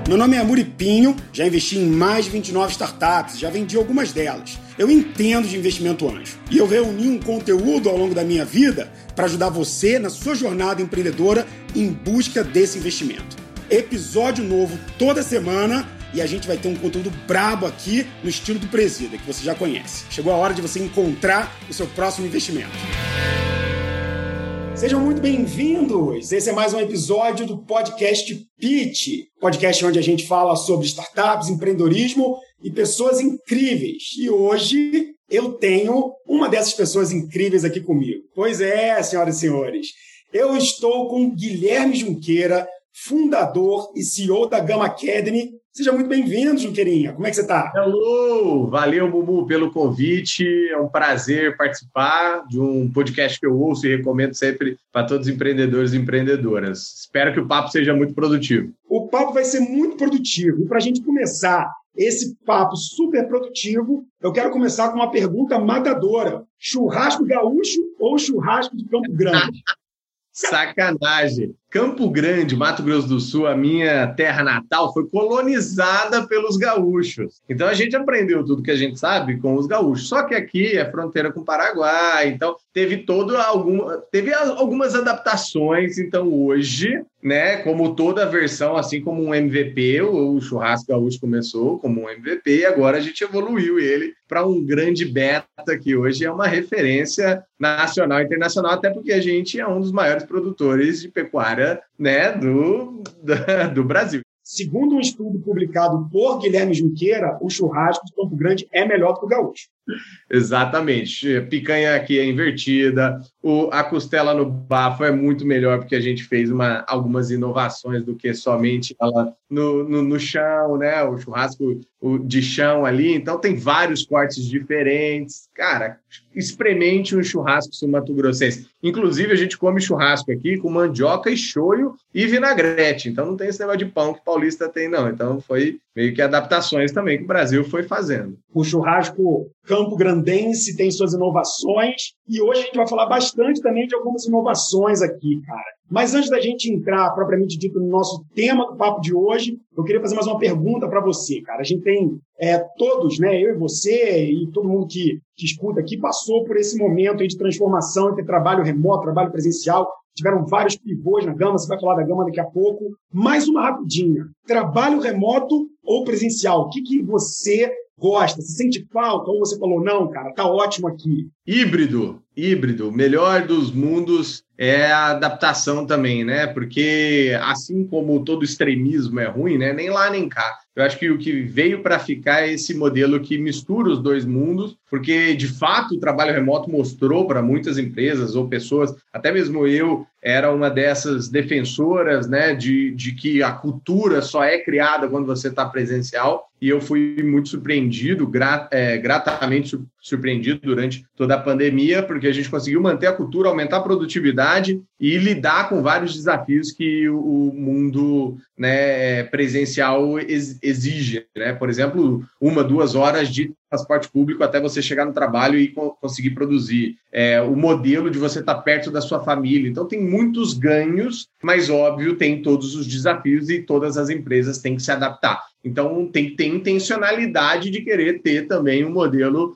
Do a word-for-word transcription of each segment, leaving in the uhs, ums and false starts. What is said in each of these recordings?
Meu nome é Muripinho, já investi em mais de vinte e nove startups, já vendi algumas delas. Eu entendo de investimento anjo e eu reuni um conteúdo ao longo da minha vida para ajudar você na sua jornada empreendedora em busca desse investimento. Episódio novo toda semana e a gente vai ter um conteúdo brabo aqui no estilo do Presida, que você já conhece. Chegou a hora de você encontrar o seu próximo investimento. Sejam muito bem-vindos! Esse é mais um episódio do podcast Pitch, podcast onde a gente fala sobre startups, empreendedorismo e pessoas incríveis. E hoje eu tenho uma dessas pessoas incríveis aqui comigo. Pois é, senhoras e senhores, eu estou com Guilherme Junqueira, fundador e C E O da Gama Academy. Seja muito bem-vindo, Junqueirinha. Como é que você está? Hello! Valeu, Bubu, pelo convite. É um prazer participar de um podcast que eu ouço e recomendo sempre para todos os empreendedores e empreendedoras. Espero que o papo seja muito produtivo. O papo vai ser muito produtivo. E para a gente começar esse papo super produtivo, eu quero começar com uma pergunta matadora. Churrasco gaúcho ou churrasco de Campo Grande? Sacanagem. Campo Grande, Mato Grosso do Sul, a minha terra natal, foi colonizada pelos gaúchos. Então a gente aprendeu tudo que a gente sabe com os gaúchos. Só que aqui é fronteira com o Paraguai, então teve todo alguma, teve algumas adaptações. Então hoje, né, como toda versão, assim como um M V P, o churrasco gaúcho começou como um M V P e agora a gente evoluiu ele para um grande beta que hoje é uma referência nacional e internacional, até porque a gente é um dos maiores produtores de pecuária, né, do, do Brasil. Segundo um estudo publicado por Guilherme Junqueira, o churrasco de Campo Grande é melhor que o gaúcho. Exatamente. A picanha aqui é invertida, o, a costela no bafo é muito melhor porque a gente fez uma, algumas inovações do que somente ela no, no, no chão, né? O churrasco o, de chão ali. Então tem vários cortes diferentes. Cara, experimente um churrasco sul-mato-grossense. Inclusive, a gente come churrasco aqui com mandioca e shoyu e vinagrete. Então não tem esse negócio de pão que paulista tem, não. Então foi meio que adaptações também que o Brasil foi fazendo. O churrasco campo-grandense tem suas inovações e hoje a gente vai falar bastante também de algumas inovações aqui, cara. Mas antes da gente entrar, propriamente dito, no nosso tema do papo de hoje, eu queria fazer mais uma pergunta para você, cara. A gente tem é, todos, né, eu e você e todo mundo que, que escuta aqui, passou por esse momento aí de transformação entre trabalho remoto, trabalho presencial. Tiveram vários pivôs na Gama, você vai falar da Gama daqui a pouco. Mais uma rapidinha. Trabalho remoto ou presencial? O que, que você gosta? Você sente falta? Ou você falou, não, cara, tá ótimo aqui? Híbrido, híbrido. O melhor dos mundos é a adaptação também, né? Porque assim como todo extremismo é ruim, né? Nem lá nem cá. Eu acho que o que veio para ficar é esse modelo que mistura os dois mundos, porque, de fato, o trabalho remoto mostrou para muitas empresas ou pessoas, até mesmo eu, era uma dessas defensoras, né, de, de que a cultura só é criada quando você está presencial, e eu fui muito surpreendido, gra, é, gratamente surpreendido durante toda a pandemia, porque a gente conseguiu manter a cultura, aumentar a produtividade e lidar com vários desafios que o mundo, né, presencial exige, né? Por exemplo, uma, duas horas de transporte público até você chegar no trabalho e co- conseguir produzir. É, o modelo de você estar perto da sua família. Então, tem muitos ganhos, mas, óbvio, tem todos os desafios e todas as empresas têm que se adaptar. Então, tem que ter intencionalidade de querer ter também um modelo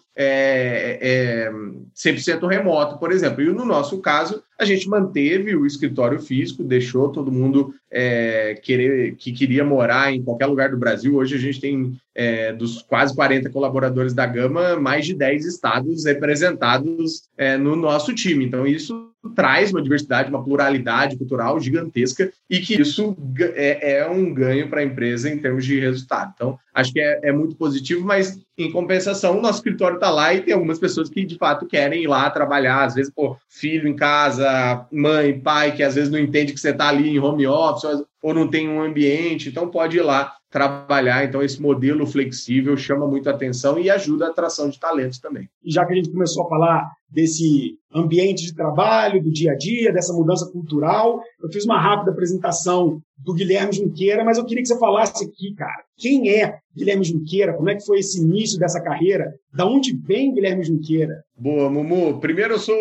é, é, cem por cento remoto, por exemplo. E no nosso caso, a gente manteve o escritório físico, deixou todo mundo é, querer, que queria morar em qualquer lugar do Brasil. Hoje a gente tem, é, dos quase quarenta colaboradores da Gama, mais de dez estados representados é, no nosso time. Então, isso traz uma diversidade, uma pluralidade cultural gigantesca e que isso é, é um ganho para a empresa em termos de resultado. Então, acho que é, é muito positivo, mas, em compensação, o nosso escritório está lá e tem algumas pessoas que, de fato, querem ir lá trabalhar. Às vezes, pô, filho em casa, mãe, pai, que às vezes não entende que você está ali em home office ou não tem um ambiente, então pode ir lá trabalhar. Então, esse modelo flexível chama muito a atenção e ajuda a atração de talentos também. E já que a gente começou a falar desse ambiente de trabalho, do dia a dia, dessa mudança cultural, eu fiz uma rápida apresentação do Guilherme Junqueira, mas eu queria que você falasse aqui, cara, quem é Guilherme Junqueira? Como é que foi esse início dessa carreira? Da onde vem Guilherme Junqueira? Boa, Mumu. Primeiro, eu sou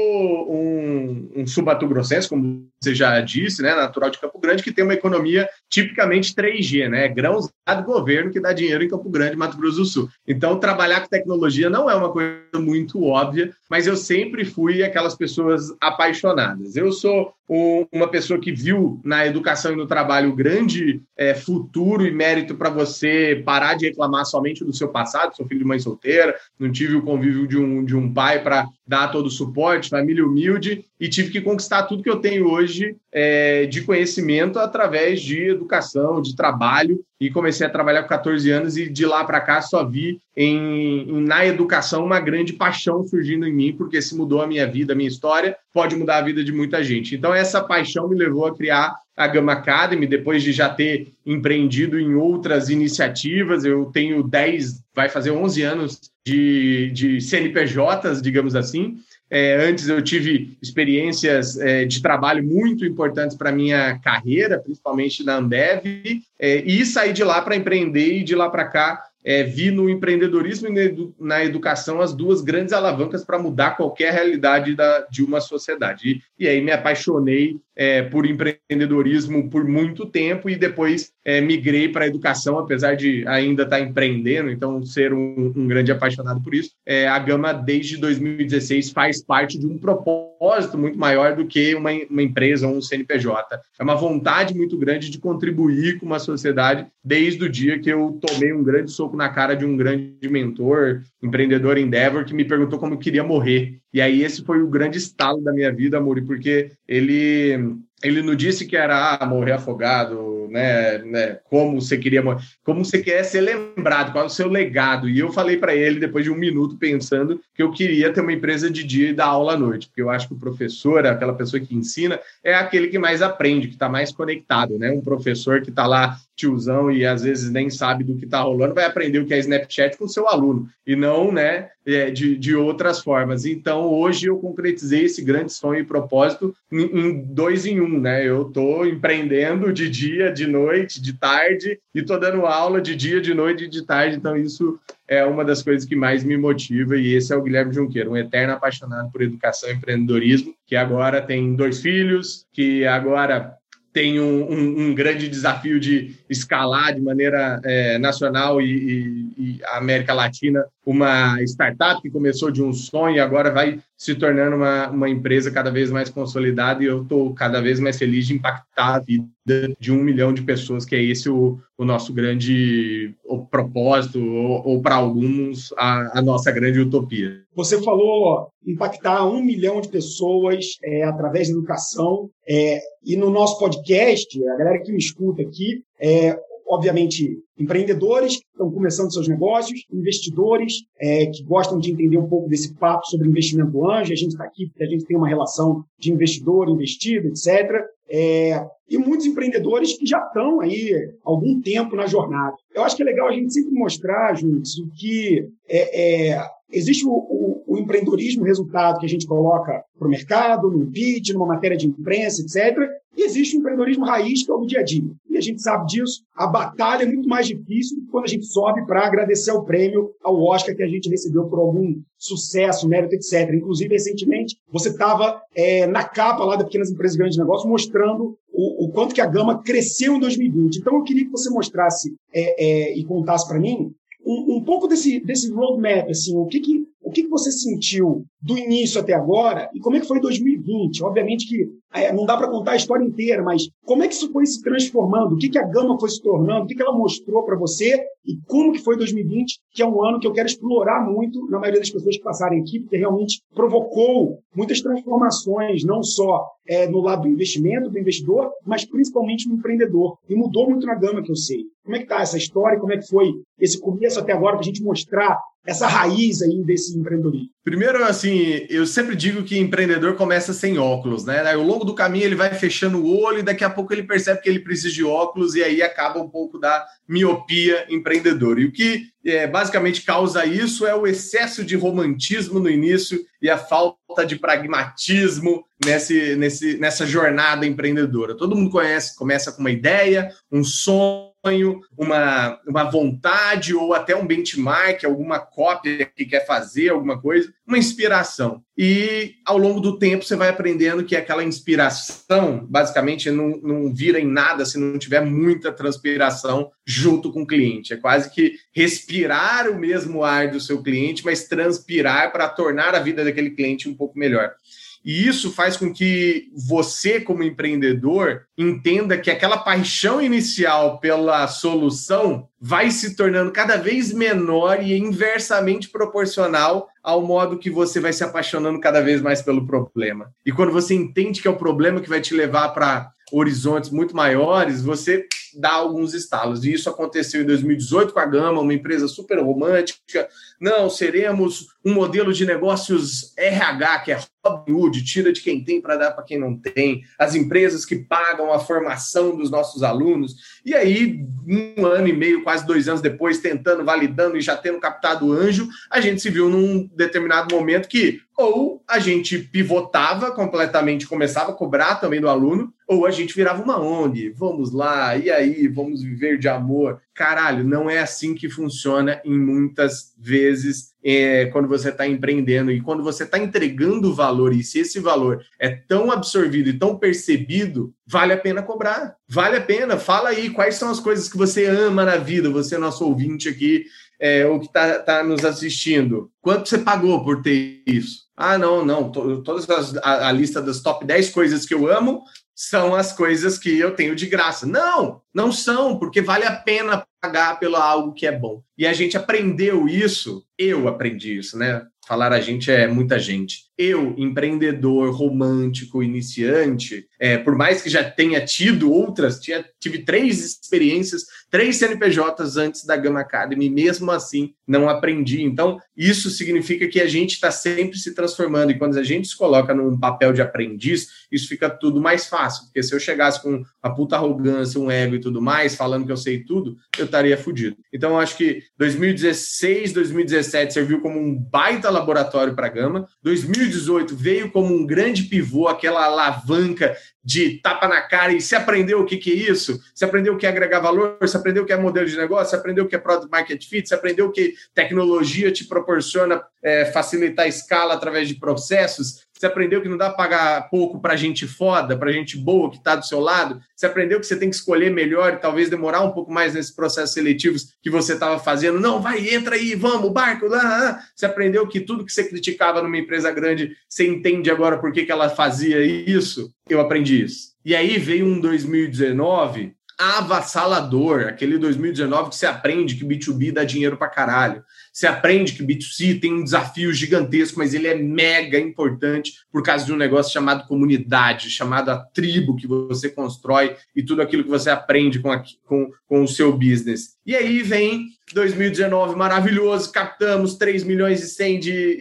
um, um sul-mato-grossense, como você já disse, né, natural de Campo Grande, que tem uma economia tipicamente três G, né, grãos do governo que dá dinheiro em Campo Grande, Mato Grosso do Sul. Então, trabalhar com tecnologia não é uma coisa muito óbvia, mas eu sempre fui aquelas pessoas apaixonadas. Eu sou um, uma pessoa que viu na educação e no trabalho o grande é, futuro e mérito para você parar de reclamar somente do seu passado. Sou filho de mãe solteira, não tive o convívio de um, de um pai para dar todo o suporte, família humilde, e tive que conquistar tudo que eu tenho hoje é, de conhecimento através de educação, de trabalho, e comecei a trabalhar com catorze anos e de lá para cá só vi em, em, na educação uma grande paixão surgindo em mim, porque se mudou a minha vida, a minha história, pode mudar a vida de muita gente. Então essa paixão me levou a criar a Gama Academy, depois de já ter empreendido em outras iniciativas. Eu tenho dez, vai fazer onze anos de, de C N P Js, digamos assim. É, antes eu tive experiências é, de trabalho muito importantes para a minha carreira, principalmente na Ambev, é, e saí de lá para empreender, e de lá para cá é, vi no empreendedorismo e na educação as duas grandes alavancas para mudar qualquer realidade da, de uma sociedade. E, e aí me apaixonei é, por empreendedorismo por muito tempo e depois é, migrei para a educação, apesar de ainda estar empreendendo, então ser um, um grande apaixonado por isso. É, a Gama, desde dois mil e dezesseis, faz parte de um propósito muito maior do que uma, uma empresa ou um C N P J. É uma vontade muito grande de contribuir com uma sociedade desde o dia que eu tomei um grande soco na cara de um grande mentor, empreendedor Endeavor, que me perguntou como eu queria morrer. E aí esse foi o grande estalo da minha vida, Amori, porque ele, ele não disse que era ah, morrer afogado, né, né, como você queria morrer, como você quer ser lembrado, qual é o seu legado. E eu falei para ele, depois de um minuto, pensando que eu queria ter uma empresa de dia e dar aula à noite, porque eu acho que o professor, aquela pessoa que ensina, é aquele que mais aprende, que está mais conectado, né? Um professor que está lá tiozão e às vezes nem sabe do que está rolando, vai aprender o que é Snapchat com o seu aluno, e não, né, de, de outras formas. Então, hoje eu concretizei esse grande sonho e propósito em, em dois em um, né? Eu estou empreendendo de dia, de noite, de tarde, e estou dando aula de dia, de noite e de tarde. Então, isso é uma das coisas que mais me motiva, e esse é o Guilherme Junqueira, um eterno apaixonado por educação e empreendedorismo, que agora tem dois filhos, que agora tem um, um, um grande desafio de escalar de maneira é, nacional e, e, e a América Latina uma startup que começou de um sonho e agora vai se tornando uma, uma empresa cada vez mais consolidada, e eu estou cada vez mais feliz de impactar a vida de um milhão de pessoas, que é esse o, o nosso grande o propósito, ou, ou para alguns, a, a nossa grande utopia. Você falou impactar um milhão de pessoas é, através da educação, é, e no nosso podcast, a galera que me escuta aqui, é, obviamente, empreendedores que estão começando seus negócios, investidores é, que gostam de entender um pouco desse papo sobre investimento anjo. A gente está aqui porque a gente tem uma relação de investidor, investido, etcétera. É, e muitos empreendedores que já estão aí há algum tempo na jornada. Eu acho que é legal a gente sempre mostrar, juntos, que é, é, existe o, o, o empreendedorismo resultado que a gente coloca para o mercado, no pitch, numa matéria de imprensa, etcétera. E existe o empreendedorismo raiz, que é o dia a dia. E a gente sabe disso. A batalha é muito mais difícil do que quando a gente sobe para agradecer o prêmio ao Oscar que a gente recebeu por algum sucesso, mérito, etcétera. Inclusive, recentemente, você estava é, na capa lá da Pequenas Empresas e Grandes Negócios mostrando o, o quanto que a Gama cresceu em dois mil e vinte. Então, eu queria que você mostrasse é, é, e contasse para mim um, um pouco desse, desse roadmap, assim, o que que O que você sentiu do início até agora e como é que foi dois mil e vinte? Obviamente que é, não dá para contar a história inteira, mas como é que isso foi se transformando? O que, que a Gama foi se tornando? O que, que ela mostrou para você? E como que foi dois mil e vinte, que é um ano que eu quero explorar muito na maioria das pessoas que passarem aqui, porque realmente provocou muitas transformações, não só é, no lado do investimento, do investidor, mas principalmente no empreendedor. E mudou muito na Gama, que eu sei. Como é que está essa história? Como é que foi esse começo até agora para a gente mostrar essa raiz aí desse empreendedorismo? Primeiro, assim, eu sempre digo que empreendedor começa sem óculos, né? Ao longo do caminho ele vai fechando o olho e daqui a pouco ele percebe que ele precisa de óculos e aí acaba um pouco da miopia empreendedora. E o que é, basicamente causa isso é o excesso de romantismo no início e a falta de pragmatismo nesse, nesse, nessa jornada empreendedora. Todo mundo conhece, começa com uma ideia, um sonho, uma, uma vontade ou até um benchmark, alguma cópia que quer fazer, alguma coisa, uma inspiração. E ao longo do tempo você vai aprendendo que aquela inspiração basicamente não, não vira em nada se não tiver muita transpiração junto com o cliente. É quase que respirar o mesmo ar do seu cliente, mas transpirar para tornar a vida daquele cliente um pouco melhor. E isso faz com que você, como empreendedor, entenda que aquela paixão inicial pela solução vai se tornando cada vez menor e inversamente proporcional ao modo que você vai se apaixonando cada vez mais pelo problema. E quando você entende que é o problema que vai te levar para horizontes muito maiores, você dá alguns estalos. E isso aconteceu em dois mil e dezoito com a Gama, uma empresa super romântica. Não, seremos um modelo de negócios R H, que é Robin Hood, tira de quem tem para dar para quem não tem. As empresas que pagam a formação dos nossos alunos. E aí, um ano e meio, quase dois anos depois, tentando, validando e já tendo captado o anjo, a gente se viu num determinado momento que ou a gente pivotava completamente, começava a cobrar também do aluno, ou a gente virava uma O N G. Vamos lá, e aí, vamos viver de amor. Caralho, não é assim que funciona em muitas vezes é, quando você está empreendendo. E quando você está entregando valor, e se esse valor é tão absorvido e tão percebido, vale a pena cobrar. Vale a pena. Fala aí quais são as coisas que você ama na vida, você, nosso ouvinte aqui, é, ou que está tá nos assistindo. Quanto você pagou por ter isso? Ah, não, não. Todas as, a, a lista das top dez coisas que eu amo são as coisas que eu tenho de graça. Não, não são, porque vale a pena pagar pelo algo que é bom. E a gente aprendeu isso, eu aprendi isso, né? Falar a gente é muita gente. Eu, empreendedor, romântico, iniciante, é, por mais que já tenha tido outras, tinha, tive três experiências, três C N P Js antes da Gama Academy, mesmo assim não aprendi. Então, isso significa que a gente está sempre se transformando, e quando a gente se coloca num papel de aprendiz, isso fica tudo mais fácil, porque se eu chegasse com a puta arrogância, um ego e tudo mais, falando que eu sei tudo, eu estaria fudido. Então, eu acho que dois mil e dezesseis, dois mil e dezessete serviu como um baita laboratório para a Gama, dois mil e dezoito veio como um grande pivô, aquela alavanca de tapa na cara, e se aprendeu o que, que é isso, se aprendeu o que é agregar valor, se aprendeu o que é modelo de negócio, se aprendeu o que é product market fit, se aprendeu o que tecnologia te proporciona é, facilitar a escala através de processos, você aprendeu que não dá para pagar pouco para gente foda, para gente boa que está do seu lado, você aprendeu que você tem que escolher melhor e talvez demorar um pouco mais nesses processos seletivos que você estava fazendo. Não, vai, entra aí, vamos, barco, lá, lá. Você aprendeu que tudo que você criticava numa empresa grande, você entende agora por que, que ela fazia isso? Eu aprendi isso. E aí veio um dois mil e dezenove avassalador, aquele dois mil e dezenove que você aprende que B dois B dá dinheiro pra caralho. Você aprende que B dois C tem um desafio gigantesco, mas ele é mega importante por causa de um negócio chamado comunidade, chamado a tribo que você constrói e tudo aquilo que você aprende com, a, com, com o seu business. E aí vem dois mil e dezenove maravilhoso, captamos três milhões e cem de,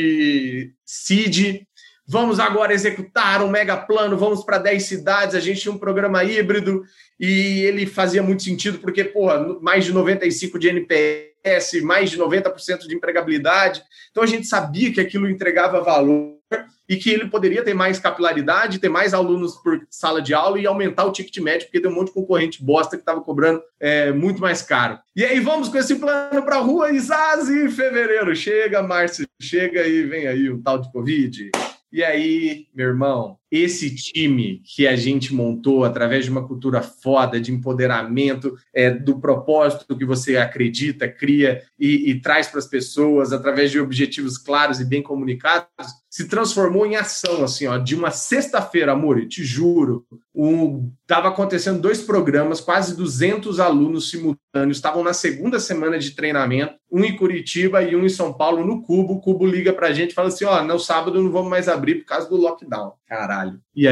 de seed. Vamos agora executar um mega plano, vamos para dez cidades, a gente tinha um programa híbrido e ele fazia muito sentido porque, porra, mais de noventa e cinco por cento de N P S, mais de noventa por cento de empregabilidade. Então a gente sabia que aquilo entregava valor e que ele poderia ter mais capilaridade, ter mais alunos por sala de aula e aumentar o ticket médio, porque tem um monte de concorrente bosta que estava cobrando é, muito mais caro. E aí vamos com esse plano para a rua, Isazi, fevereiro. Chega, março, chega e vem aí um tal de Covid. E aí, meu irmão, esse time que a gente montou através de uma cultura foda, de empoderamento, é, do propósito que você acredita, cria e, e traz para as pessoas, através de objetivos claros e bem comunicados, se transformou em ação, assim, ó, de uma sexta-feira, amor, te juro, estava um, acontecendo dois programas, quase duzentos alunos simultâneos, estavam na segunda semana de treinamento, um em Curitiba e um em São Paulo, no Cubo. O Cubo liga para a gente e fala assim, ó, no sábado não vamos mais abrir por causa do lockdown. Caralho. E aí?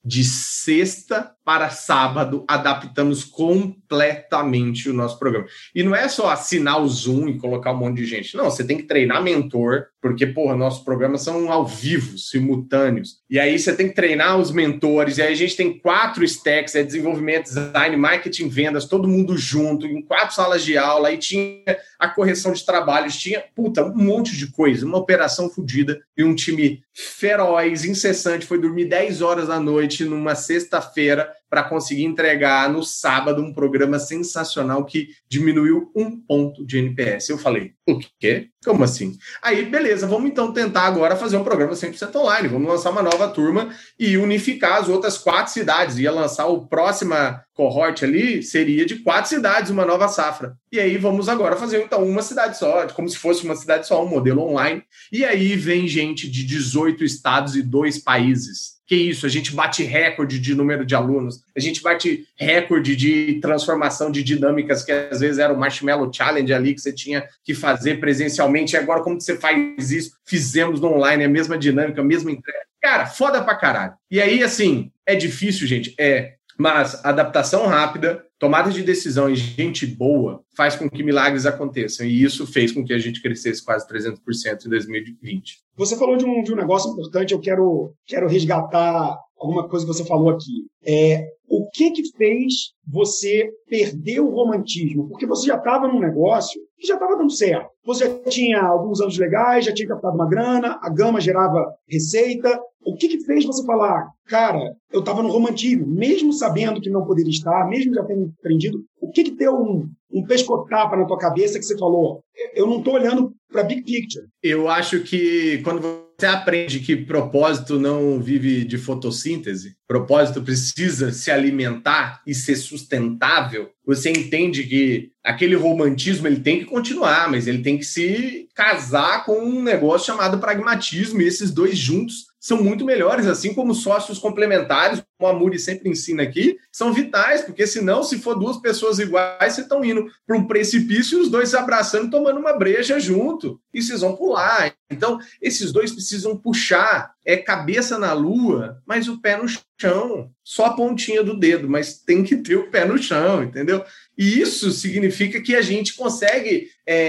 De sexta para sábado, adaptamos completamente o nosso programa. E não é só assinar o Zoom e colocar um monte de gente. Não, você tem que treinar mentor, porque, porra, nossos programas são ao vivo, simultâneos. E aí você tem que treinar os mentores, e aí a gente tem quatro stacks, é desenvolvimento, design, marketing, vendas, todo mundo junto, em quatro salas de aula, aí tinha a correção de trabalhos, tinha, puta, um monte de coisa, uma operação fodida, e um time feroz, incessante, foi dormir dez horas da noite numa sexta-feira para conseguir entregar no sábado um programa sensacional que diminuiu um ponto de N P S. Eu falei, o quê? Como assim? Aí, beleza, vamos então tentar agora fazer um programa cem por cento online, vamos lançar uma nova turma e unificar as outras quatro cidades. Ia lançar o próxima cohort ali, seria de quatro cidades, uma nova safra. E aí vamos agora fazer então uma cidade só, como se fosse uma cidade só, um modelo online. E aí vem gente de dezoito estados e dois países. Que isso, a gente bate recorde de número de alunos, a gente bate recorde de transformação de dinâmicas, que às vezes era o Marshmallow Challenge ali, que você tinha que fazer presencialmente, e agora como que você faz isso? Fizemos no online, a mesma dinâmica, a mesma entrega. Cara, foda pra caralho. E aí, assim, é difícil, gente, é, mas adaptação rápida, tomada de decisão e gente boa faz com que milagres aconteçam. E isso fez com que a gente crescesse quase trezentos por cento em dois mil e vinte. Você falou de um, de um negócio importante, eu quero, quero resgatar alguma coisa que você falou aqui. É, o que que fez você perder o romantismo? Porque você já estava num negócio que já estava dando certo. Você já tinha alguns anos legais, já tinha captado uma grana, a Gama gerava receita. O que que fez você falar, cara, eu estava no romantismo, mesmo sabendo que não poderia estar, mesmo já tendo aprendido, o que que deu um, um pescotapa na tua cabeça que você falou, eu não estou olhando para big picture? Eu acho que quando você aprende que propósito não vive de fotossíntese, propósito precisa se alimentar e ser sustentável, você entende que aquele romantismo ele tem que continuar, mas ele tem que se casar com um negócio chamado pragmatismo, e esses dois juntos são muito melhores, assim como sócios complementares, como a Muri sempre ensina aqui, são vitais, porque senão, se for duas pessoas iguais, vocês estão indo para um precipício e os dois se abraçando, tomando uma breja junto, e vocês vão pular. Então, esses dois precisam puxar, é cabeça na lua, mas o pé no chão, só a pontinha do dedo, mas tem que ter o pé no chão, entendeu? E isso significa que a gente consegue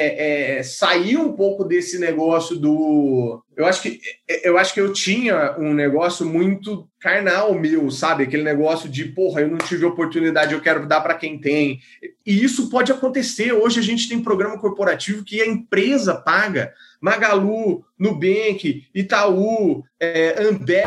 é, é, sair um pouco desse negócio do... Eu acho, que, eu acho que eu tinha um negócio muito carnal meu, sabe? Aquele negócio de, porra, eu não tive oportunidade, eu quero dar para quem tem. E isso pode acontecer. Hoje a gente tem programa corporativo que a empresa paga. Magalu, Nubank, Itaú, é, Ambev,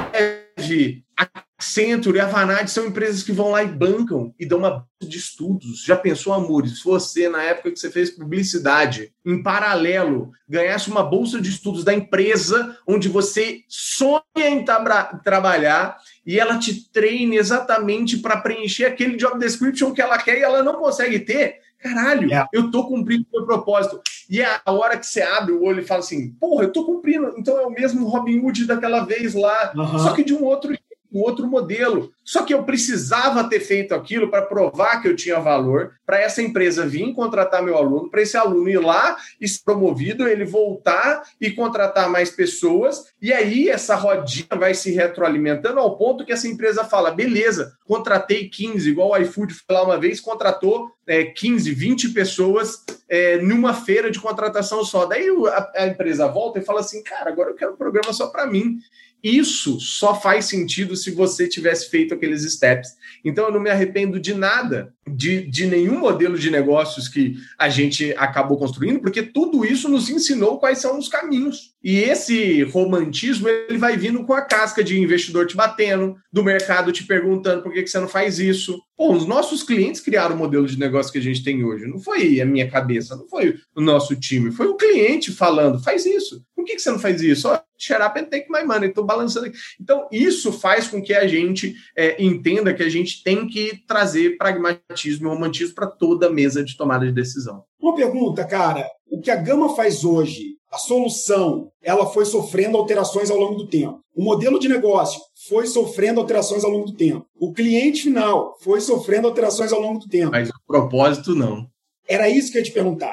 Accenture e Avanade são empresas que vão lá e bancam e dão uma bolsa de estudos. Já pensou, Amores, se você, na época que você fez publicidade, em paralelo, ganhasse uma bolsa de estudos da empresa onde você sonha em tra- trabalhar e ela te treine exatamente para preencher aquele job description que ela quer e ela não consegue ter? Caralho, yeah. Eu tô cumprindo o meu propósito. E é a hora que você abre o olho e fala assim, porra, eu tô cumprindo. Então é o mesmo Robin Hood daquela vez lá, uhum. Só que de um outro um outro modelo. Só que eu precisava ter feito aquilo para provar que eu tinha valor, para essa empresa vir contratar meu aluno, para esse aluno ir lá e ser promovido, ele voltar e contratar mais pessoas, e aí essa rodinha vai se retroalimentando ao ponto que essa empresa fala, beleza, contratei quinze, igual o iFood foi lá uma vez, contratou é, quinze, vinte pessoas é, numa feira de contratação só. Daí a, a empresa volta e fala assim, cara, agora eu quero um programa só para mim. Isso só faz sentido se você tivesse feito aqueles steps. Então, eu não me arrependo de nada, de, de nenhum modelo de negócios que a gente acabou construindo, porque tudo isso nos ensinou quais são os caminhos. E esse romantismo, ele vai vindo com a casca de investidor te batendo, do mercado te perguntando por que, que você não faz isso. Pô, os nossos clientes criaram o modelo de negócio que a gente tem hoje. Não foi a minha cabeça, não foi o nosso time, foi o cliente falando, faz isso. Por que, que você não faz isso? Ó, shut up and take my money, estou balançando aqui. Então, isso faz com que a gente é, entenda que a gente tem que trazer pragmatismo e romantismo para toda mesa de tomada de decisão. Uma pergunta, cara. O que a Gama faz hoje, a solução, ela foi sofrendo alterações ao longo do tempo. O modelo de negócio foi sofrendo alterações ao longo do tempo. O cliente final foi sofrendo alterações ao longo do tempo. Mas o propósito não. Era isso que eu ia te perguntar.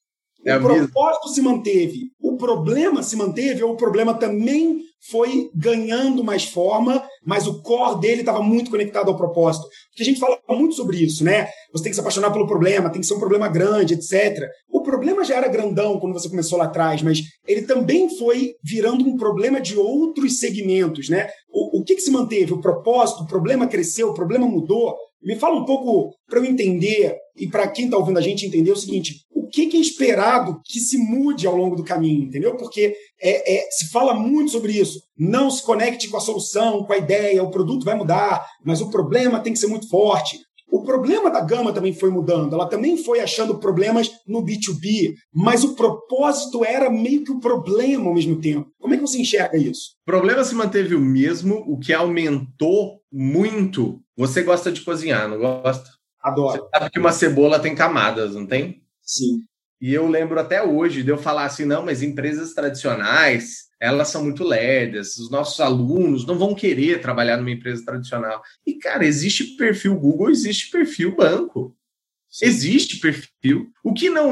O é propósito se manteve, o problema se manteve ou o problema também foi ganhando mais forma mas o core dele estava muito conectado ao propósito. Porque a gente fala muito sobre isso, né? Você tem que se apaixonar pelo problema, tem que ser um problema grande, etcétera. O problema já era grandão quando você começou lá atrás, mas ele também foi virando um problema de outros segmentos, né? O, o que, que se manteve? O propósito, o problema cresceu, o problema mudou? Me fala um pouco para eu entender e para quem está ouvindo a gente entender o seguinte, o que, que é esperado que se mude ao longo do caminho, entendeu? Porque é, é, se fala muito sobre isso. Não se conecte com a solução, com a ideia, o produto vai mudar, mas o problema tem que ser muito forte. O problema da Gama também foi mudando, ela também foi achando problemas no B dois B, mas o propósito era meio que o problema ao mesmo tempo. Como é que você enxerga isso? O problema se manteve o mesmo, o que aumentou muito. Você gosta de cozinhar, não gosta? Adoro. Você sabe que uma cebola tem camadas, não tem? Sim. E eu lembro até hoje de eu falar assim, não, mas empresas tradicionais, elas são muito lerdas, os nossos alunos não vão querer trabalhar numa empresa tradicional. E, cara, existe perfil Google, existe perfil banco. Sim. Existe perfil. O que não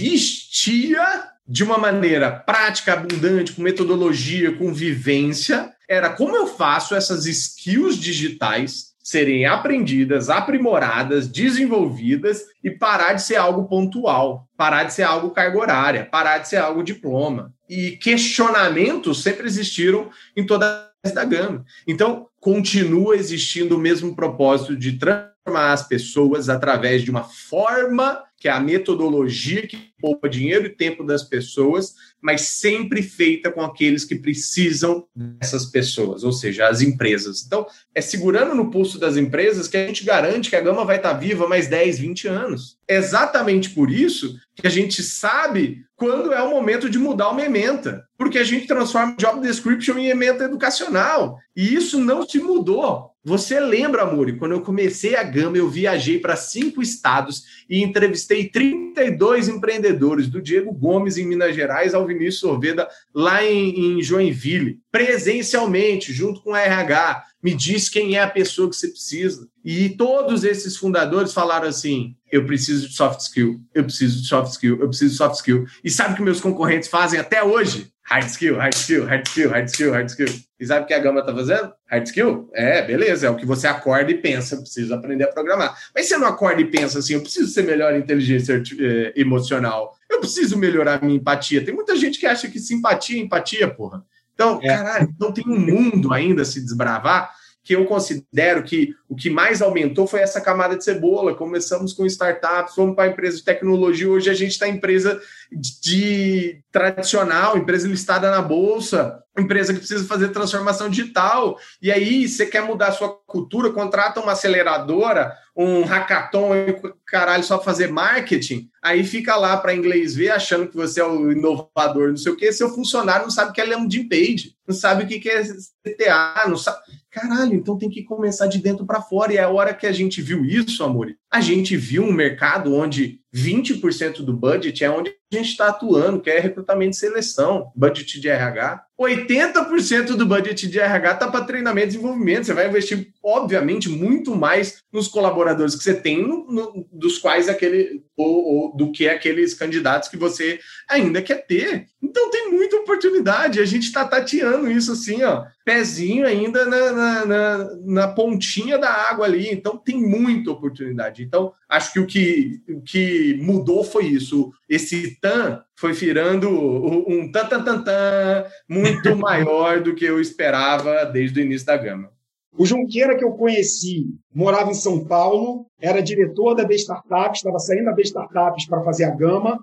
existia de uma maneira prática, abundante, com metodologia, com vivência, era como eu faço essas skills digitais serem aprendidas, aprimoradas, desenvolvidas e parar de ser algo pontual, parar de ser algo carga horária, parar de ser algo diploma. E questionamentos sempre existiram em toda a Gama. Então, continua existindo o mesmo propósito de transformar as pessoas através de uma forma que é a metodologia que poupa dinheiro e tempo das pessoas, mas sempre feita com aqueles que precisam dessas pessoas, ou seja, as empresas. Então, é segurando no pulso das empresas que a gente garante que a Gama vai estar viva mais dez, vinte anos. É exatamente por isso que a gente sabe quando é o momento de mudar uma ementa, porque a gente transforma job description em ementa educacional, e isso não se mudou. Você lembra, Amori, quando eu comecei a Gama, eu viajei para cinco estados e entrevistei trinta e dois empreendedores, do Diego Gomes em Minas Gerais ao Vinícius Sorveda lá em, em Joinville, presencialmente, junto com a R H, me diz quem é a pessoa que você precisa. E todos esses fundadores falaram assim, eu preciso de soft skill, eu preciso de soft skill, eu preciso de soft skill. E sabe o que meus concorrentes fazem até hoje? Hard skill, hard skill, hard skill, hard skill, hard skill. E sabe o que a Gama está fazendo? Hard skill? É, beleza, é o que você acorda e pensa, eu preciso aprender a programar. Mas você não acorda e pensa assim, eu preciso ser melhor em inteligência eh, emocional, eu preciso melhorar minha empatia. Tem muita gente que acha que simpatia é empatia, porra. Então, é. caralho, então tem um mundo ainda a se desbravar que eu considero que o que mais aumentou foi essa camada de cebola. Começamos com startups, fomos para a empresa de tecnologia, hoje a gente está em empresa de, de tradicional, empresa listada na bolsa, empresa que precisa fazer transformação digital, e aí você quer mudar a sua cultura, contrata uma aceleradora, um hackathon, caralho, só fazer marketing, aí fica lá para inglês ver, achando que você é o inovador, não sei o quê, seu funcionário não sabe o que é landing page, não sabe o que é C T A, não sabe... Caralho, então tem que começar de dentro para fora, e a hora que a gente viu isso, Amori, a gente viu um mercado onde vinte por cento do budget é onde a gente está atuando, que é recrutamento e seleção, budget de R H. oitenta por cento do budget de R H está para treinamento e desenvolvimento. Você vai investir, obviamente, muito mais nos colaboradores que você tem, no, no, dos quais aquele, ou, ou do que aqueles candidatos que você ainda quer ter. Então tem muita oportunidade. A gente está tateando isso assim, ó, pezinho ainda na, na, na, na pontinha da água ali. Então tem muita oportunidade. Então, acho que o que, o que mudou foi isso. Esse tan foi virando um tan, tan, tan, tan muito maior do que eu esperava desde o início da Gama. O Junqueira que eu conheci morava em São Paulo, era diretor da B Startups, estava saindo da B Startups para fazer a Gama,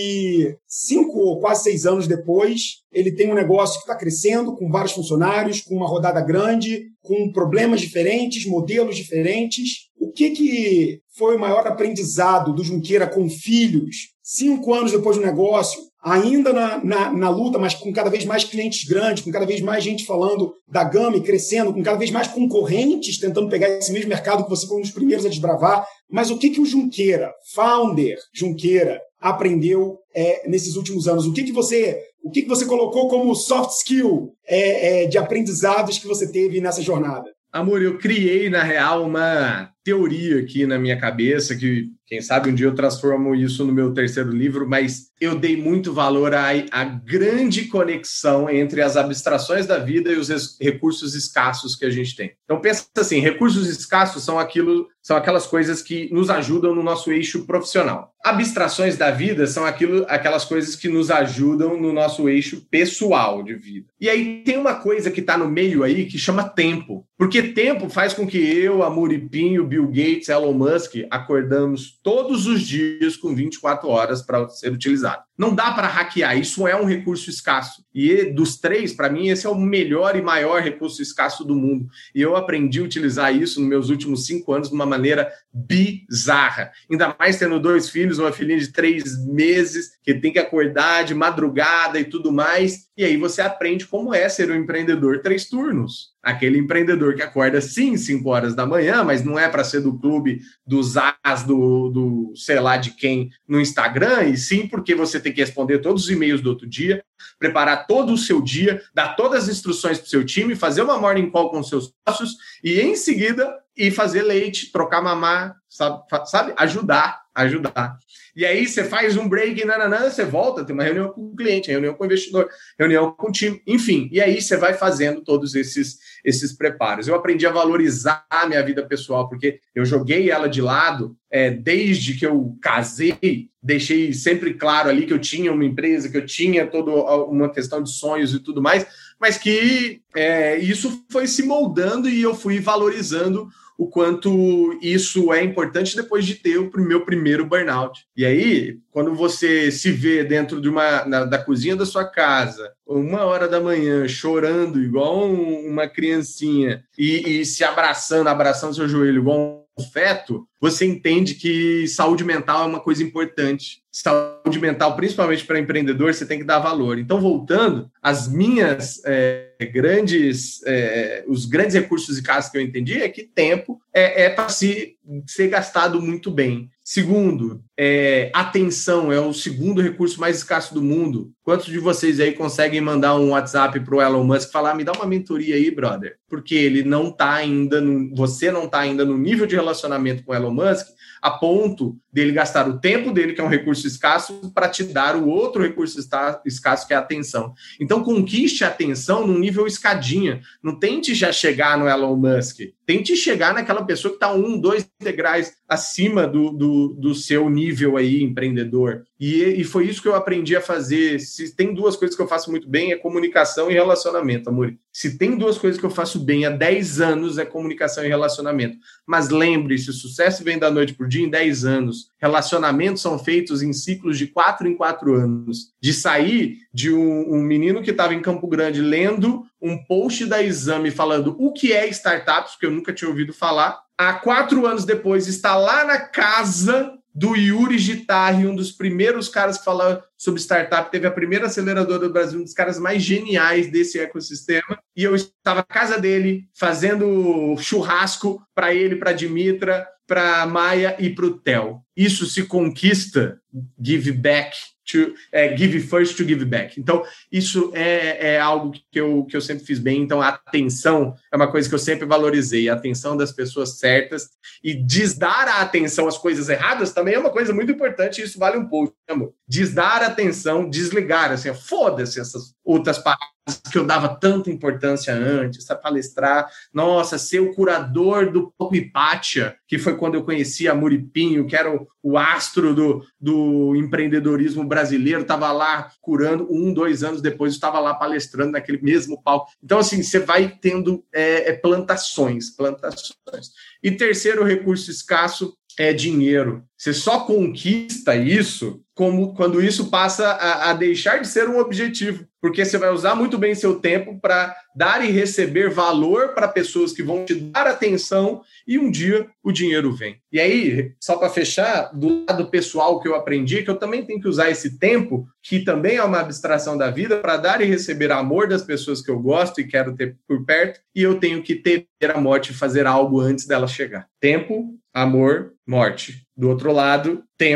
e cinco ou quase seis anos depois, ele tem um negócio que está crescendo, com vários funcionários, com uma rodada grande, com problemas diferentes, modelos diferentes. O que, que foi o maior aprendizado do Junqueira com filhos, cinco anos depois do negócio, ainda na, na, na luta, mas com cada vez mais clientes grandes, com cada vez mais gente falando da Gama e crescendo, com cada vez mais concorrentes tentando pegar esse mesmo mercado que você foi um dos primeiros a desbravar. Mas o que, que o Junqueira, founder Junqueira, aprendeu é, nesses últimos anos? O que, que, você, o que, que você colocou como soft skill é, é, de aprendizados que você teve nessa jornada? Amor, eu criei, na real, uma teoria aqui na minha cabeça, que quem sabe um dia eu transformo isso no meu terceiro livro, mas eu dei muito valor à, à grande conexão entre as abstrações da vida e os recursos escassos que a gente tem. Então pensa assim, recursos escassos são, aquilo, são aquelas coisas que nos ajudam no nosso eixo profissional. Abstrações da vida são aquilo, aquelas coisas que nos ajudam no nosso eixo pessoal de vida. E aí tem uma coisa que está no meio aí que chama tempo. Porque tempo faz com que eu, a Muripinho, Bill Gates, Elon Musk, acordamos todos os dias com vinte e quatro horas para ser utilizado. Não dá para hackear, isso é um recurso escasso. E dos três, para mim, esse é o melhor e maior recurso escasso do mundo. E eu aprendi a utilizar isso nos meus últimos cinco anos de uma maneira bizarra. Ainda mais tendo dois filhos, uma filhinha de três meses, que tem que acordar de madrugada e tudo mais. E aí você aprende como é ser um empreendedor três turnos. Aquele empreendedor que acorda sim cinco horas da manhã, mas não é para ser do clube dos as do, do sei lá de quem no Instagram, e sim porque você tem que responder todos os e-mails do outro dia, preparar todo o seu dia, dar todas as instruções para o seu time, fazer uma morning call com os seus sócios e em seguida ir fazer leite, trocar mamar, sabe? sabe? Ajudar, ajudar. E aí você faz um break, nananã, você volta, tem uma reunião com o cliente, reunião com o investidor, reunião com o time, enfim. E aí você vai fazendo todos esses, esses preparos. Eu aprendi a valorizar a minha vida pessoal, porque eu joguei ela de lado é, desde que eu casei, deixei sempre claro ali que eu tinha uma empresa, que eu tinha toda uma questão de sonhos e tudo mais, mas que é, isso foi se moldando e eu fui valorizando o quanto isso é importante depois de ter o meu primeiro burnout. E aí, quando você se vê dentro de uma, na, da cozinha da sua casa, uma hora da manhã, chorando igual um, uma criancinha e, e se abraçando, abraçando seu joelho igual um feto, você entende que saúde mental é uma coisa importante. Saúde mental, principalmente para empreendedor, você tem que dar valor. Então, voltando, as minhas é, grandes, é, os grandes recursos e casos que eu entendi é que tempo é, é para se, ser gastado muito bem. Segundo, é, atenção é o segundo recurso mais escasso do mundo. Quantos de vocês aí conseguem mandar um WhatsApp para o Elon Musk e falar, me dá uma mentoria aí, brother? Porque ele não está ainda, no, você não está ainda no nível de relacionamento com o Elon Musk a ponto dele gastar o tempo dele, que é um recurso escasso, para te dar o outro recurso escasso, que é a atenção. Então, conquiste a atenção num nível escadinha. Não tente já chegar no Elon Musk. Tente chegar naquela pessoa que está um, dois degraus acima do, do, do seu nível aí, empreendedor. E, e foi isso que eu aprendi a fazer. Se tem duas coisas que eu faço muito bem, é comunicação e relacionamento, amor. Se tem duas coisas que eu faço bem há dez anos, é comunicação e relacionamento. Mas lembre-se, o sucesso vem da noite por dia em dez anos. Relacionamentos são feitos em ciclos de quatro em quatro anos. De sair de um, um menino que estava em Campo Grande lendo um post da Exame falando o que é startups, que eu nunca tinha ouvido falar, há quatro anos depois está lá na casa do Yuri Gitarri, um dos primeiros caras que falaram sobre startup, teve a primeira aceleradora do Brasil, um dos caras mais geniais desse ecossistema, e eu estava na casa dele, fazendo churrasco para ele, para a Dimitra, para a Maia e para o Theo. Isso se conquista, give back, to, é, give first to give back. Então, isso é, é algo que eu, que eu sempre fiz bem. Então, a atenção é uma coisa que eu sempre valorizei, a atenção das pessoas certas, e desdar a atenção às coisas erradas também é uma coisa muito importante, e isso vale um pouco, amor. Desdar a atenção, desligar, assim, foda-se essas outras palavras que eu dava tanta importância antes, a palestrar, nossa, ser o curador do Palco Hipátia, que foi quando eu conheci a Muripinho, que era o, o astro do, do empreendedorismo brasileiro, estava lá curando, um, dois anos depois estava lá palestrando naquele mesmo palco. Então, assim, você vai tendo é, é, plantações, plantações. E terceiro recurso escasso é dinheiro. Você só conquista isso como quando isso passa a, a deixar de ser um objetivo, porque você vai usar muito bem seu tempo para dar e receber valor para pessoas que vão te dar atenção e um dia o dinheiro vem. E aí, só para fechar, do lado pessoal que eu aprendi, que eu também tenho que usar esse tempo, que também é uma abstração da vida, para dar e receber amor das pessoas que eu gosto e quero ter por perto, e eu tenho que ter a morte e fazer algo antes dela chegar. Tempo, amor, morte. Do outro lado, tempo,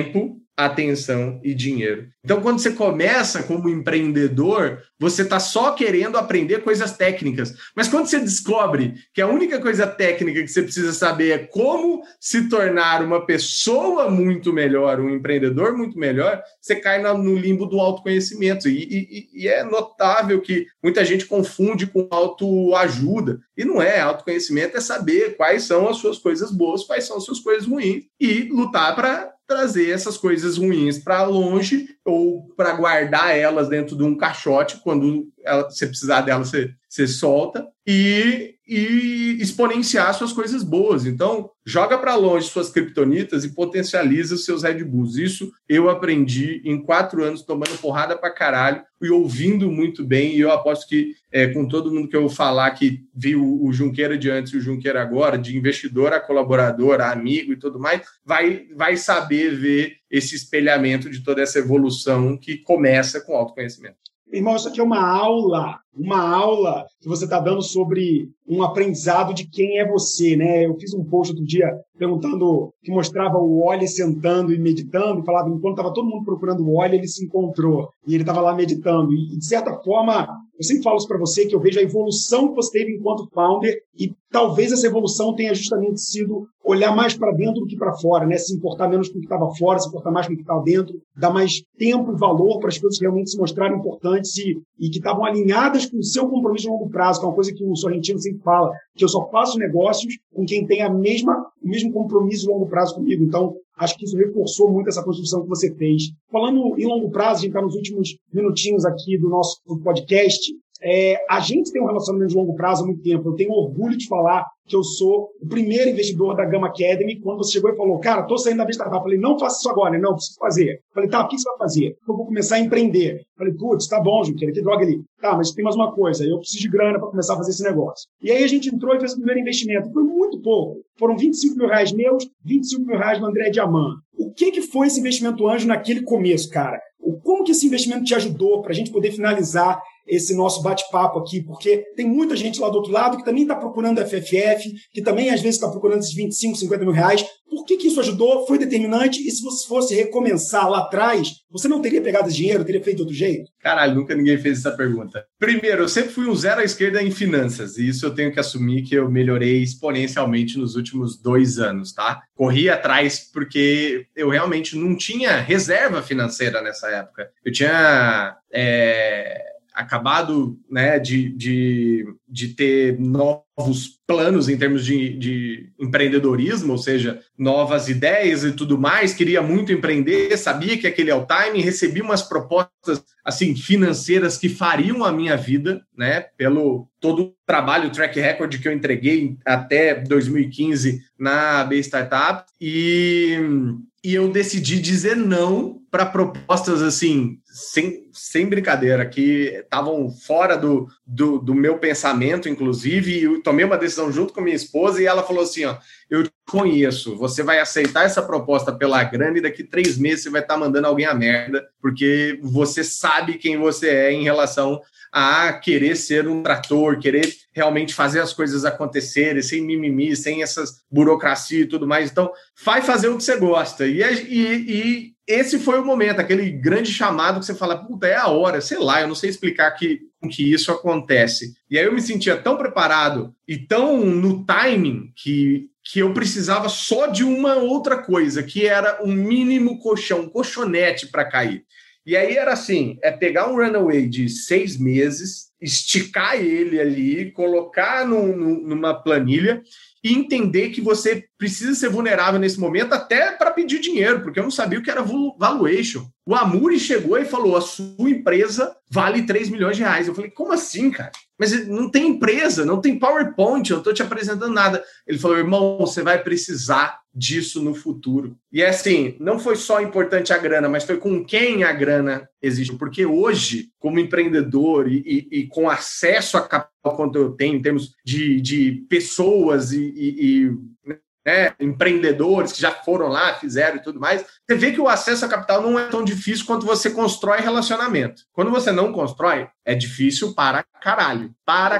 atenção e dinheiro. Então, quando você começa como empreendedor, você está só querendo aprender coisas técnicas. Mas quando você descobre que a única coisa técnica que você precisa saber é como se tornar uma pessoa muito melhor, um empreendedor muito melhor, você cai no limbo do autoconhecimento. E, e, e é notável que muita gente confunde com autoajuda. E não é. Autoconhecimento é saber quais são as suas coisas boas, quais são as suas coisas ruins e lutar para trazer essas coisas ruins para longe ou para guardar elas dentro de um caixote. Quando ela, você precisar dela, você, você solta e, e exponenciar suas coisas boas. Então, joga para longe suas criptonitas e potencializa os seus Red Bulls. Isso eu aprendi em quatro anos tomando porrada para caralho e ouvindo muito bem. E eu aposto que é, com todo mundo que eu vou falar que viu o Junqueira de antes e o Junqueira agora, de investidor a colaborador, a amigo e tudo mais, vai, vai saber ver esse espelhamento de toda essa evolução que começa com autoconhecimento. Irmão, isso aqui é uma aula, uma aula que você está dando sobre um aprendizado de quem é você, né? Eu fiz um post outro dia perguntando, que mostrava o Wally sentando e meditando, e falava, enquanto estava todo mundo procurando o Wally, ele se encontrou, e ele estava lá meditando. E, de certa forma, eu sempre falo isso para você, que eu vejo a evolução que você teve enquanto founder, e talvez essa evolução tenha justamente sido olhar mais para dentro do que para fora, né? Se importar menos com o que estava fora, se importar mais com o que estava dentro, dar mais tempo e valor para as coisas que realmente se mostraram importantes e, e que estavam alinhadas com o seu compromisso de longo prazo, que é uma coisa que o Sorrentino sempre fala, que eu só faço negócios com quem tem a mesma, o mesmo compromisso de longo prazo comigo. Então, acho que isso reforçou muito essa construção que você fez. Falando em longo prazo, a gente está nos últimos minutinhos aqui do nosso podcast. É, a gente tem um relacionamento de longo prazo há muito tempo. Eu tenho orgulho de falar que eu sou o primeiro investidor da Gama Academy. Quando você chegou e falou, cara, estou saindo da Vista Startup, eu falei, não faça isso agora. Não, preciso fazer. Eu falei, tá, o que você vai fazer? Eu vou começar a empreender. Eu falei, putz, tá bom, Junqueira, que droga ali. Tá, mas tem mais uma coisa, eu preciso de grana para começar a fazer esse negócio. E aí a gente entrou e fez o primeiro investimento. Foi muito pouco. Foram vinte e cinco mil reais meus, vinte e cinco mil reais do André Diamant. O que, que foi esse investimento anjo naquele começo, cara? Como que esse investimento te ajudou para a gente poder finalizar esse nosso bate-papo aqui? Porque tem muita gente lá do outro lado que também está procurando F F F, que também às vezes está procurando esses vinte e cinco, cinquenta mil reais. Por que que isso ajudou? Foi determinante? E se você fosse recomeçar lá atrás, você não teria pegado esse dinheiro? Teria feito de outro jeito? Caralho, nunca ninguém fez essa pergunta. Primeiro, eu sempre fui um zero à esquerda em finanças, e isso eu tenho que assumir que eu melhorei exponencialmente nos últimos dois anos, tá? Corri atrás porque eu realmente não tinha reserva financeira nessa época. Eu tinha... É... acabado, né, de, de, de ter novos planos em termos de, de empreendedorismo, ou seja, novas ideias e tudo mais, queria muito empreender, sabia que aquele é o time, recebi umas propostas assim, financeiras que fariam a minha vida, né, pelo todo o trabalho, o track record que eu entreguei até dois mil e quinze na B Startup, e, e eu decidi dizer não para propostas assim, sem, sem brincadeira, que estavam fora do, do, do meu pensamento, inclusive, e eu tomei uma decisão junto com minha esposa e ela falou assim, ó, eu te conheço, você vai aceitar essa proposta pela grana e daqui três meses você vai estar mandando alguém a merda, porque você sabe quem você é em relação a querer ser um trator, querer realmente fazer as coisas acontecerem, sem mimimi, sem essas burocracia e tudo mais. Então, vai fazer o que você gosta. E, e, e esse foi o momento, aquele grande chamado que você fala, puta, é a hora, sei lá, eu não sei explicar que, que isso acontece. E aí eu me sentia tão preparado e tão no timing que, que eu precisava só de uma outra coisa, que era um mínimo colchão, um colchonete para cair. E aí era assim, é pegar um runaway de seis meses, esticar ele ali, colocar num, num, numa planilha e entender que você precisa ser vulnerável nesse momento até para pedir dinheiro, porque eu não sabia o que era valuation. O Amuri chegou e falou, a sua empresa vale três milhões de reais. Eu falei, como assim, cara? Mas não tem empresa, não tem PowerPoint, eu não estou te apresentando nada. Ele falou, irmão, você vai precisar disso no futuro. E assim, não foi só importante a grana, mas foi com quem a grana existe. Porque hoje, como empreendedor e, e, e com acesso a capital quanto eu tenho, em termos de, de pessoas e, e, e né, empreendedores que já foram lá, fizeram e tudo mais, você vê que o acesso a capital não é tão difícil quanto você constrói relacionamento. Quando você não constrói, é difícil para caralho. Para caralho.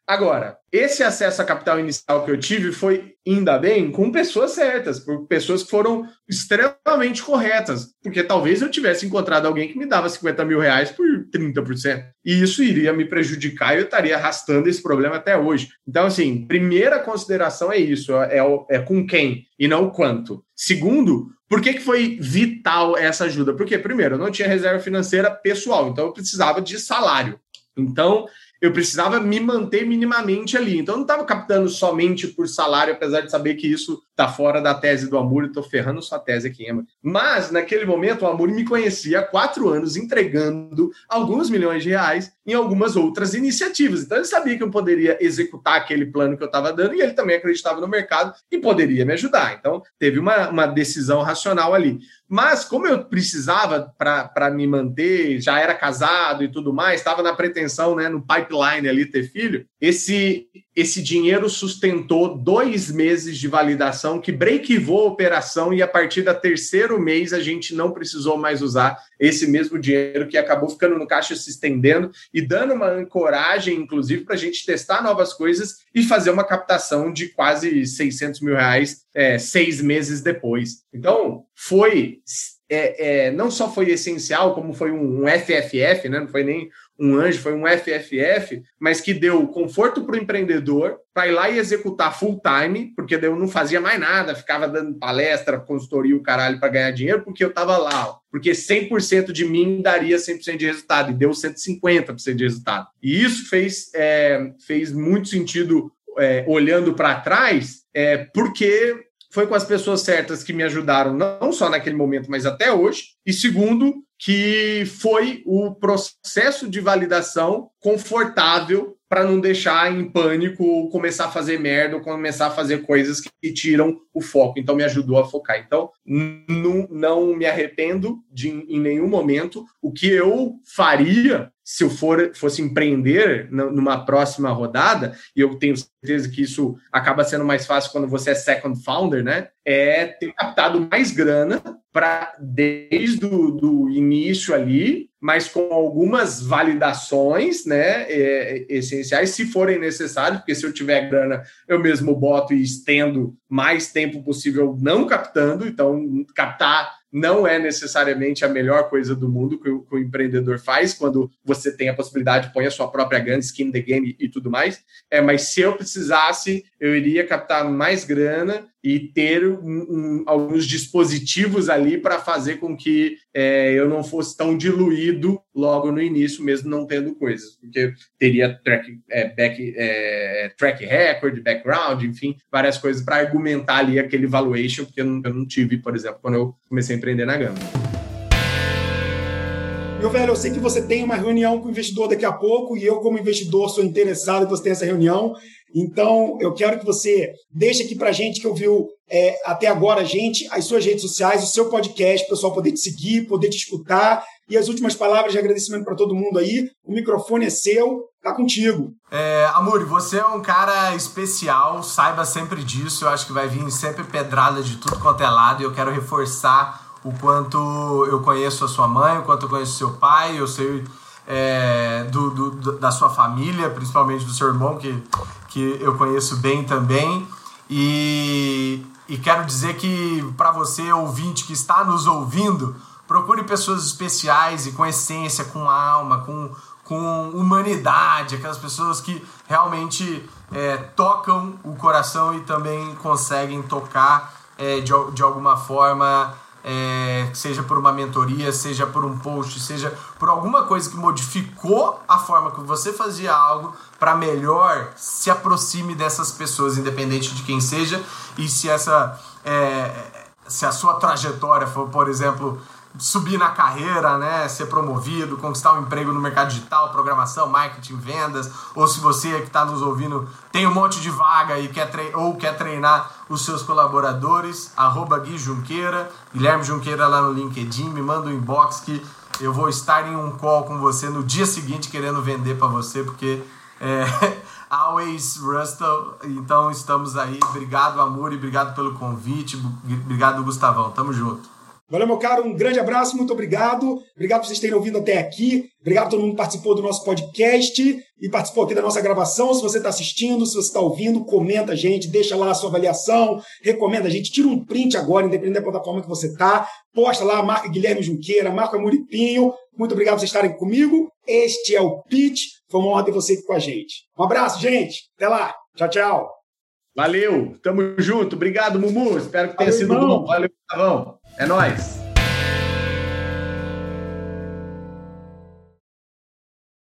Agora, esse acesso a capital inicial que eu tive foi, ainda bem, com pessoas certas, por pessoas que foram extremamente corretas, porque talvez eu tivesse encontrado alguém que me dava cinquenta mil reais por trinta por cento, e isso iria me prejudicar e eu estaria arrastando esse problema até hoje. Então, assim, primeira consideração é isso, é, é com quem e não o quanto. Segundo, por que, que foi vital essa ajuda? Porque, primeiro, eu não tinha reserva financeira pessoal, então eu precisava de salário. Então, eu precisava me manter minimamente ali. Então, eu não estava captando somente por salário, apesar de saber que isso está fora da tese do Amuri. Estou ferrando sua tese aqui, Emma. Mas, naquele momento, o Amuri me conhecia há quatro anos, entregando alguns milhões de reais em algumas outras iniciativas. Então, ele sabia que eu poderia executar aquele plano que eu estava dando e ele também acreditava no mercado e poderia me ajudar. Então, teve uma, uma decisão racional ali. Mas, como eu precisava para me manter, já era casado e tudo mais, estava na pretensão, né, no pipeline ali ter filho, esse, esse dinheiro sustentou dois meses de validação que breakivou a operação e a partir do terceiro mês a gente não precisou mais usar esse mesmo dinheiro que acabou ficando no caixa se estendendo e dando uma ancoragem, inclusive, para a gente testar novas coisas e fazer uma captação de quase seiscentos mil reais é, seis meses depois. Então, foi... É, é, não só foi essencial, como foi um, um F F F, né? Não foi nem um anjo, foi um F F F, mas que deu conforto para o empreendedor para ir lá e executar full time, porque daí eu não fazia mais nada, ficava dando palestra, consultoria, o caralho, para ganhar dinheiro, porque eu estava lá, ó, porque cem por cento de mim daria cem por cento de resultado, e deu cento e cinquenta por cento de resultado. E isso fez, é, fez muito sentido é, olhando para trás, é, porque... foi com as pessoas certas que me ajudaram, não só naquele momento, mas até hoje. E segundo, que foi o processo de validação confortável para não deixar em pânico ou começar a fazer merda ou começar a fazer coisas que tiram o foco. Então, me ajudou a focar. Então, não, não me arrependo de, em nenhum momento. O que eu faria se eu for, fosse empreender numa próxima rodada, e eu tenho certeza que isso acaba sendo mais fácil quando você é second founder, né? É ter captado mais grana para desde o do início ali, mas com algumas validações, né, é, essenciais, se forem necessários, porque se eu tiver grana, eu mesmo boto e estendo mais tempo possível não captando, então captar não é necessariamente a melhor coisa do mundo que o, que o empreendedor faz, quando você tem a possibilidade, põe a sua própria grana, skin the game e tudo mais, é, mas se eu precisasse, eu iria captar mais grana e ter um, um, alguns dispositivos ali para fazer com que é, eu não fosse tão diluído logo no início, mesmo não tendo coisas, porque teria track, é, back, é, track record, background, enfim, várias coisas para argumentar ali aquele valuation, porque eu não, eu não tive, por exemplo, quando eu comecei a empreender na Gama. Meu velho, eu sei que você tem uma reunião com o investidor daqui a pouco e eu, como investidor, sou interessado em você ter essa reunião. Então, eu quero que você deixe aqui pra gente que ouviu é, até agora a gente, as suas redes sociais, o seu podcast, o pessoal poder te seguir, poder te escutar. E as últimas palavras de agradecimento para todo mundo aí. O microfone é seu, tá contigo. É, Amuri, você é um cara especial, saiba sempre disso. Eu acho que vai vir sempre pedrada de tudo quanto é lado e eu quero reforçar o quanto eu conheço a sua mãe, o quanto eu conheço o seu pai, eu sei é, do, do, da sua família, principalmente do seu irmão, que, que eu conheço bem também. E, e quero dizer que para você, ouvinte que está nos ouvindo, procure pessoas especiais e com essência, com alma, com, com humanidade, aquelas pessoas que realmente é, tocam o coração e também conseguem tocar é, de, de alguma forma... É, seja por uma mentoria, seja por um post, seja por alguma coisa que modificou a forma que você fazia algo para melhor, se aproxime dessas pessoas, independente de quem seja, e se essa é, se a sua trajetória for, por exemplo, subir na carreira, né, ser promovido, conquistar um emprego no mercado digital, programação, marketing, vendas, ou se você que está nos ouvindo tem um monte de vaga e quer tre- ou quer treinar os seus colaboradores, arroba Gui Junqueira, Guilherme Junqueira lá no LinkedIn, me manda um inbox que eu vou estar em um call com você no dia seguinte querendo vender para você, porque é, always Russell, então estamos aí. Obrigado, Amuri, obrigado pelo convite, obrigado, Gustavão, tamo junto. Valeu, meu caro, um grande abraço, muito obrigado. Obrigado por vocês terem ouvido até aqui. Obrigado a todo mundo que participou do nosso podcast e participou aqui da nossa gravação. Se você está assistindo, se você está ouvindo, comenta a gente, deixa lá a sua avaliação, recomenda a gente, tira um print agora, independente da plataforma que você está, posta lá, marca Guilherme Junqueira, marca Muripinho. Muito obrigado por vocês estarem comigo. Este é o Pitch. Foi uma honra ter você aqui com a gente. Um abraço, gente. Até lá. Tchau, tchau. Valeu. Tamo junto. Obrigado, Mumu. Espero que tenha Valeu, sido irmão. bom. Valeu, Gustavo. É nóis.